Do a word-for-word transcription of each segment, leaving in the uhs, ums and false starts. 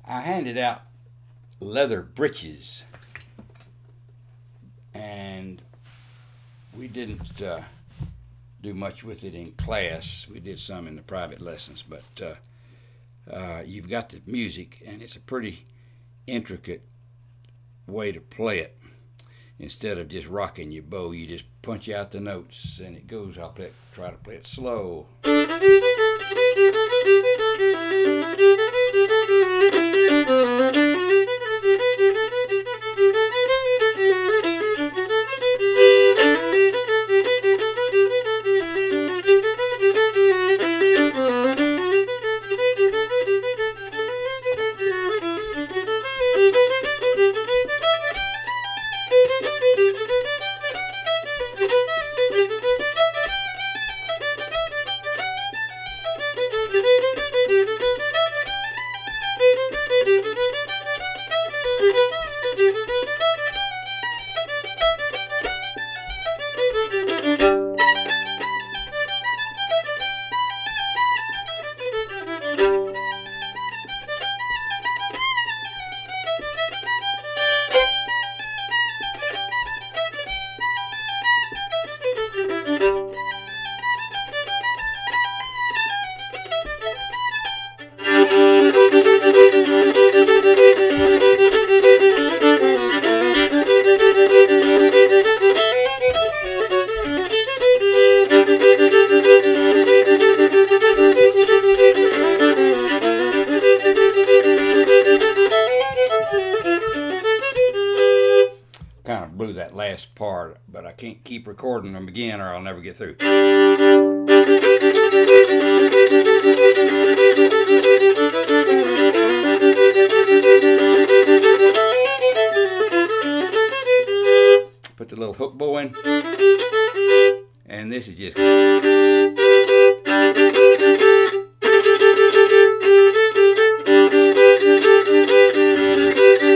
I handed out leather breeches, and we didn't uh, do much with it in class. We did some in the private lessons, but uh, uh, you've got the music, and it's a pretty intricate way to play it. Instead of just rocking your bow, you just punch out the notes, and it goes. I'll play it, try to play it slow. Kind of blew that last part, but I can't keep recording them again or I'll never get through. Put the little hook bow in, and this is just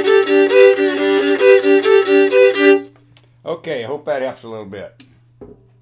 okay. I hope that helps a little bit.